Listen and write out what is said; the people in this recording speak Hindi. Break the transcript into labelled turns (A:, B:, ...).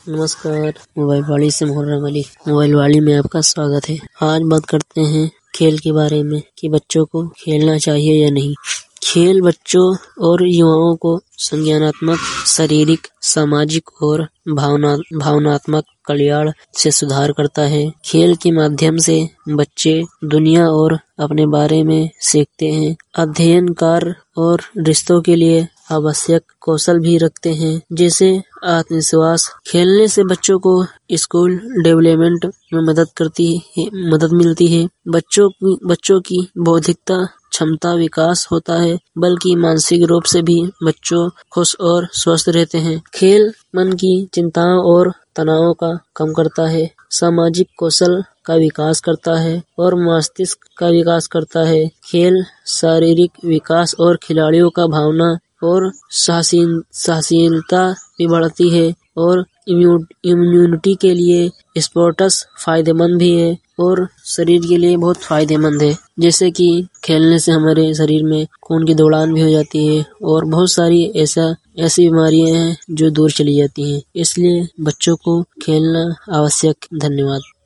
A: नमस्कार। मोबाइल वाली से मुहर्रम अली। मोबाइल वाली में आपका स्वागत है। आज बात करते हैं खेल के बारे में कि बच्चों को खेलना चाहिए या नहीं। खेल बच्चों और युवाओं को संज्ञानात्मक, शारीरिक, सामाजिक और भावनात्मक कल्याण से सुधार करता है। खेल के माध्यम से बच्चे दुनिया और अपने बारे में सीखते हैं। अध्ययन, कार्य और रिश्तों के लिए आवश्यक कौशल भी रखते हैं, जैसे आत्मविश्वास। खेलने से बच्चों को स्कूल डेवलपमेंट में मदद मिलती है। बच्चों की बौद्धिकता क्षमता विकास होता है, बल्कि मानसिक रूप से भी बच्चों खुश और स्वस्थ रहते हैं। खेल मन की चिंताओं और तनाव का कम करता है, सामाजिक कौशल का विकास करता है और मस्तिष्क का विकास करता है। खेल शारीरिक विकास और खिलाड़ियों का भावना और सहनशीलता भी बढ़ती है और इम्यूनिटी के लिए स्पोर्ट्स फायदेमंद भी है और शरीर के लिए बहुत फायदेमंद है। जैसे कि खेलने से हमारे शरीर में खून की दौड़ान भी हो जाती है और बहुत सारी ऐसी बीमारियां हैं जो दूर चली जाती हैं। इसलिए बच्चों को खेलना आवश्यक। धन्यवाद।